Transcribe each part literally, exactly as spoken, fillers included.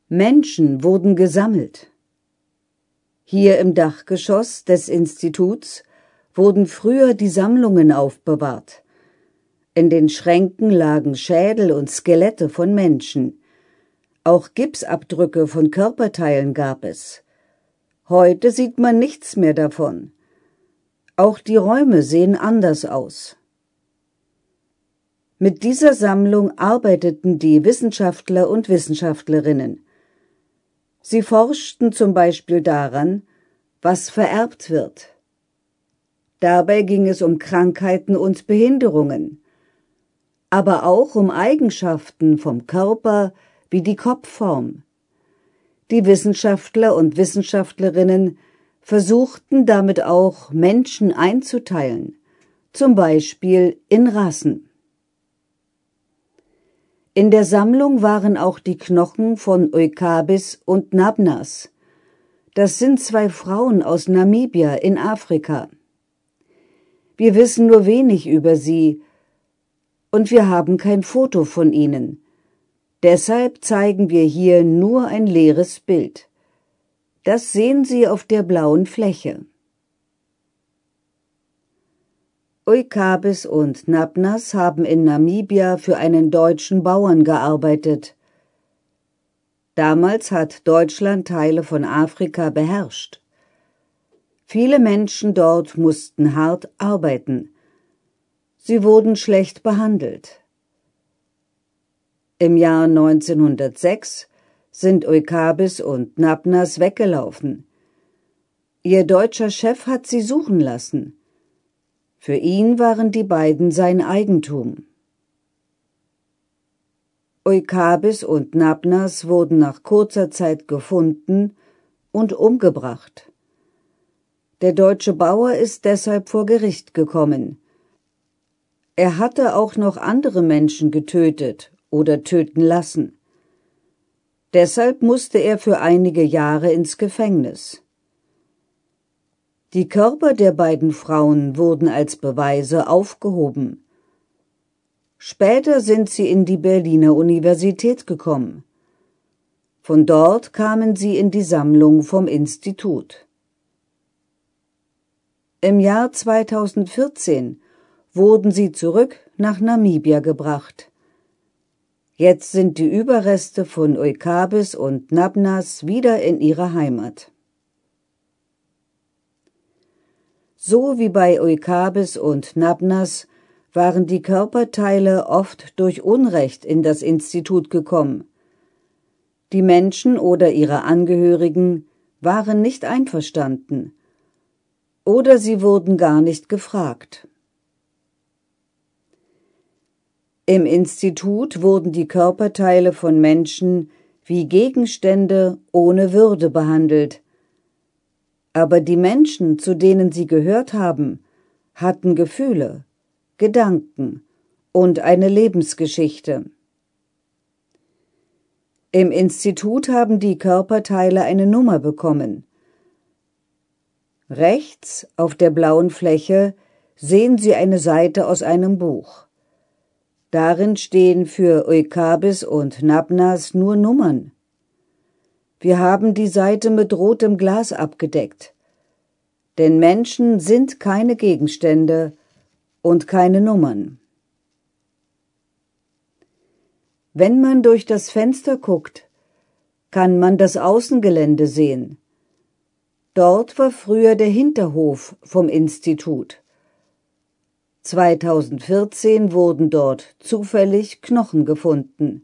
Menschen wurden gesammelt. Hier im Dachgeschoss des Instituts wurden früher die Sammlungen aufbewahrt. In den Schränken lagen Schädel und Skelette von Menschen. Auch Gipsabdrücke von Körperteilen gab es. Heute sieht man nichts mehr davon. Auch die Räume sehen anders aus. Mit dieser Sammlung arbeiteten die Wissenschaftler und Wissenschaftlerinnen. Sie forschten zum Beispiel daran, was vererbt wird. Dabei ging es um Krankheiten und Behinderungen, aber auch um Eigenschaften vom Körper wie die Kopfform. Die Wissenschaftler und Wissenschaftlerinnen versuchten damit auch, Menschen einzuteilen, zum Beispiel in Rassen. In der Sammlung waren auch die Knochen von Eukabis und Nabnas. Das sind zwei Frauen aus Namibia in Afrika. Wir wissen nur wenig über sie und wir haben kein Foto von ihnen. Deshalb zeigen wir hier nur ein leeres Bild. Das sehen Sie auf der blauen Fläche. Eukabis und Nabnas haben in Namibia für einen deutschen Bauern gearbeitet. Damals hat Deutschland Teile von Afrika beherrscht. Viele Menschen dort mussten hart arbeiten. Sie wurden schlecht behandelt. Im Jahr neunzehnhundertsechs sind Eukabis und Nabnas weggelaufen. Ihr deutscher Chef hat sie suchen lassen. Für ihn waren die beiden sein Eigentum. Eukabis und Nabnas wurden nach kurzer Zeit gefunden und umgebracht. Der deutsche Bauer ist deshalb vor Gericht gekommen. Er hatte auch noch andere Menschen getötet oder töten lassen. Deshalb musste er für einige Jahre ins Gefängnis. Die Körper der beiden Frauen wurden als Beweise aufgehoben. Später sind sie in die Berliner Universität gekommen. Von dort kamen sie in die Sammlung vom Institut. Im Jahr zweitausendvierzehn wurden sie zurück nach Namibia gebracht. Jetzt sind die Überreste von Eukabis und Nabnas wieder in ihrer Heimat. So wie bei Eukabis und Nabnas waren die Körperteile oft durch Unrecht in das Institut gekommen. Die Menschen oder ihre Angehörigen waren nicht einverstanden. Oder sie wurden gar nicht gefragt. Im Institut wurden die Körperteile von Menschen wie Gegenstände ohne Würde behandelt. Aber die Menschen, zu denen sie gehört haben, hatten Gefühle, Gedanken und eine Lebensgeschichte. Im Institut haben die Körperteile eine Nummer bekommen. Rechts auf der blauen Fläche sehen Sie eine Seite aus einem Buch. Darin stehen für Eukabis und Nabnas nur Nummern. Wir haben die Seite mit rotem Glas abgedeckt. Denn Menschen sind keine Gegenstände und keine Nummern. Wenn man durch das Fenster guckt, kann man das Außengelände sehen. Dort war früher der Hinterhof vom Institut. zweitausendvierzehn wurden dort zufällig Knochen gefunden.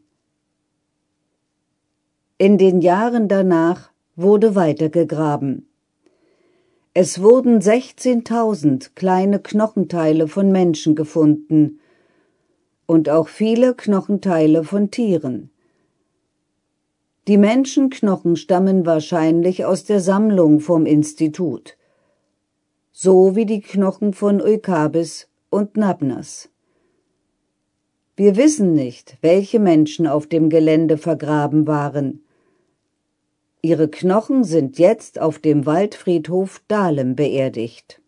In den Jahren danach wurde weitergegraben. Es wurden sechzehntausend kleine Knochenteile von Menschen gefunden und auch viele Knochenteile von Tieren. Die Menschenknochen stammen wahrscheinlich aus der Sammlung vom Institut, so wie die Knochen von Eukabis und Nabnas. Wir wissen nicht, welche Menschen auf dem Gelände vergraben waren. Ihre Knochen sind jetzt auf dem Waldfriedhof Dahlem beerdigt.